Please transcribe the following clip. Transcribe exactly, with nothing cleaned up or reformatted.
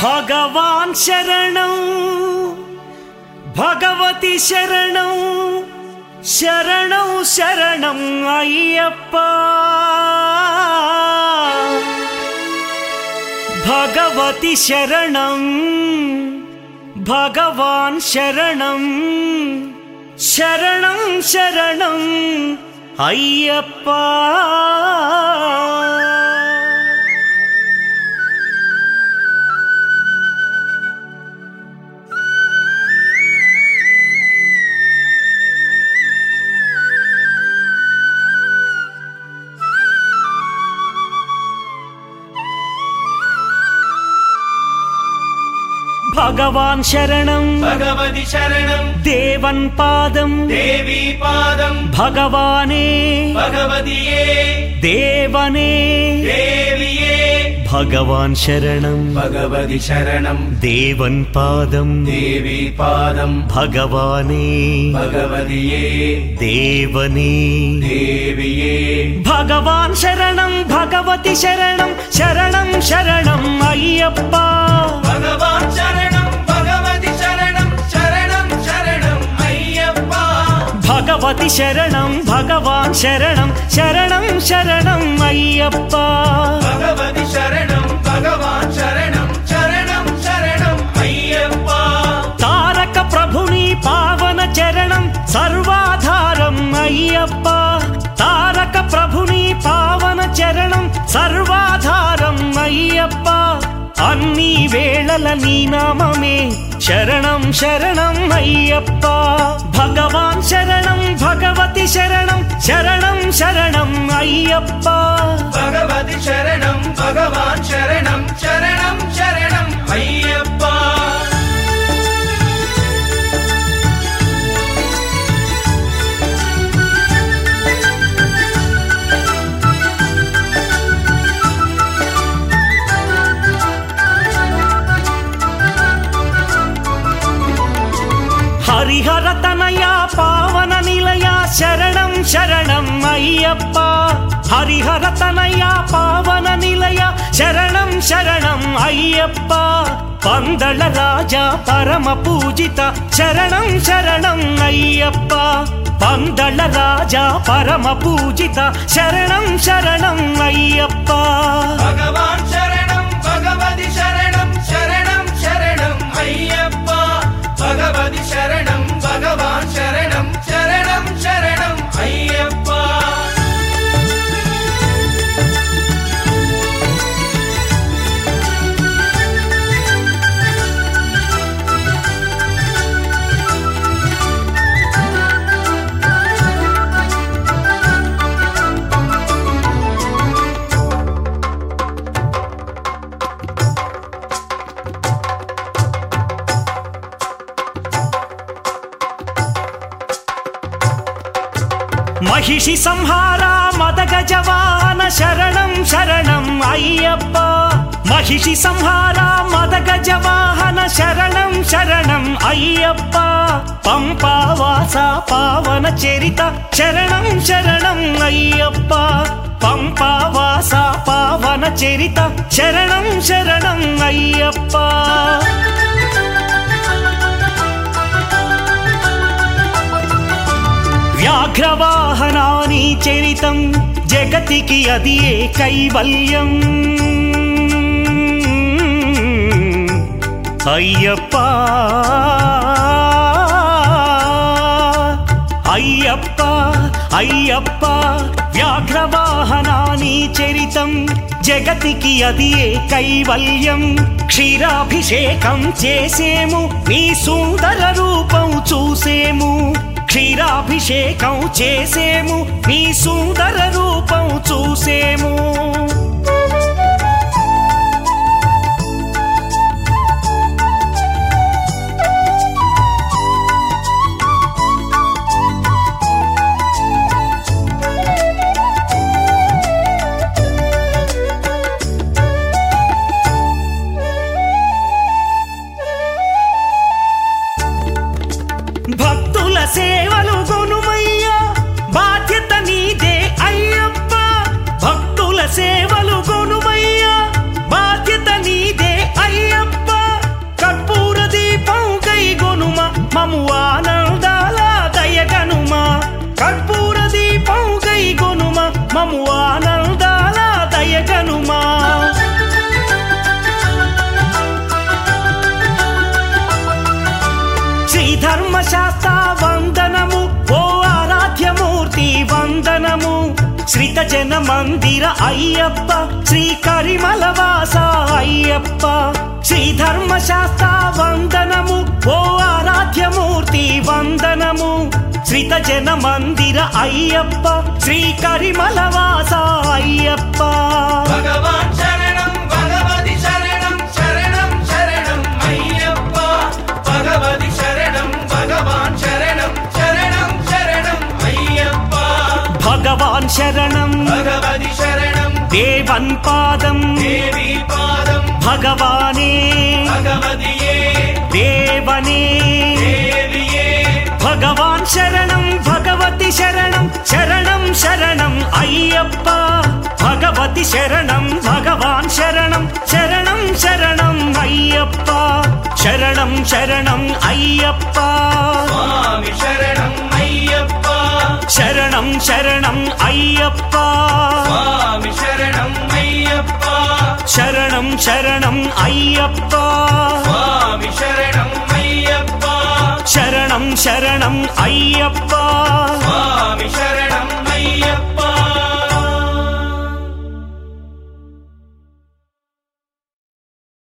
భగవాన్ శరణం భగవతి శరణం శరణం శరణం అయ్యప్ప భగవతి శరణం భగవాన్ శరణం శరణం శరణం అయ్యప్ప భగవాన్ శరణం భగవతి శరణం దేవన్ పాదం దేవి పాదం భగవానే భగవతియే దేవనే దేవియే భగవాన్ శరణం భగవతి శరణం దేవన్ పాదం దేవి పాదం భగవానే భగవతియే దేవనే దేవియే భగవాన్ శరణం భగవతి శరణం శరణం శరణం అయ్యప్ప భగవాన్ శరణం భగవతి శరణం శరణం శరణం అయ్యప్ప భగవతి శరణం భగవాన్ శరణం శరణం శరణం అయ్యప్ప భగవతి శరణం భగవాన్ శరణం శరణం శరణం అయ్యప్ప తారక ప్రభుని పావన చరణం సర్వాధారం అయ్యప్ప తారక ప్రభుని పావన చరణం సర్వాధారం అయ్యప్ప అన్ని వేళల నీ నామమే శరణం శరణం అయ్యప్ప భగవాన్ శరణం భగవతి శరణం శరణం శరణం అయ్యప్ప భగవతి శరణం భగవాన్ శరణం శరణం శరణం అయ్యప్ప హరిహర తనయ పావన నిలయ శరణం శరణం అయ్యప్ప హరిహర తనయ పావన నిలయ శరణం శరణం అయ్యప్ప పందళ రాజా పరమ పూజిత శరణం శరణం అయ్యప్ప పందళ రాజా పరమ పూజిత శరణం శరణం అయ్యప్ప భగవాన్ శరణం భగవతి శరణం శరణం శరణం అయ్యప్ప భగవతి శరణం భగవాన్ శరణం శరణం శరణం అయ్యప్ప మహిషి సంహార మదగజవాన శరణం శరణం అయ్యప్ప మహిషి సంహార మదగజవాహన శరణం శరణం అయ్యప్ప పంపావాస పావన చరిత శరణం శరణం అయ్యప్ప పంపావాస పావన చరిత శరణం శరణం అయ్యప్ప వ్యాఘ్రవాహనాని చరితం జగతికి అది ఏ కైవల్యం అయ్యప్ప అయ్యప్ప అయ్యప్ప వ్యాఘ్రవాహనాని చరితం జగతికి అది ఏ కైవల్యం క్షీరాభిషేకం చేసేము నీ సుందర రూపం చూసేము క్షీరాభిషేకం చేసేము నీ సుందర రూపం చూసేము భక్తుల సేవలు గొనుమయ్యా బాధ్యత నీదే అయ్యప్ప భక్తుల సేవ శ్రిత జన మందిర అయ్యప్ప శ్రీ కరిమలవాస అయ్యప్ప శ్రీ ధర్మశాస్త్ర వందనము ఓ ఆరాధ్యమూర్తి వందనము శ్రిత జన మందిర అయ్యప్ప శ్రీ కరిమలవాస అయ్యప్ప భగవాన్ శరణం భగవతి శరణం శరణం శరణం అయ్యప్ప భగవతి శరణం భగవాన్ శరణం శరణం శరణం అయ్యప్ప భగవాన్ శరణం భగవతి శరణం దేవన్ పాదం దేవి పాదం భగవానే భగవతియే దేవనే దేవియే భగవాన్ శరణం భగవతి శరణం శరణం శరణం అయ్యప్ప భగవతి శరణం భగవాన్ శరణం శరణం శరణం అయ్యప్ప శరణం శరణం అయ్యప్ప స్వామి శరణం అయ్యప్ప శరణం శరణం అయ్యప్ప స్వామి శరణం అయ్యప్ప శరణం శరణం అయ్యప్ప స్వామి శరణం అయ్యప్ప శరణం శరణం అయ్యప్ప స్వామి శరణం అయ్యప్ప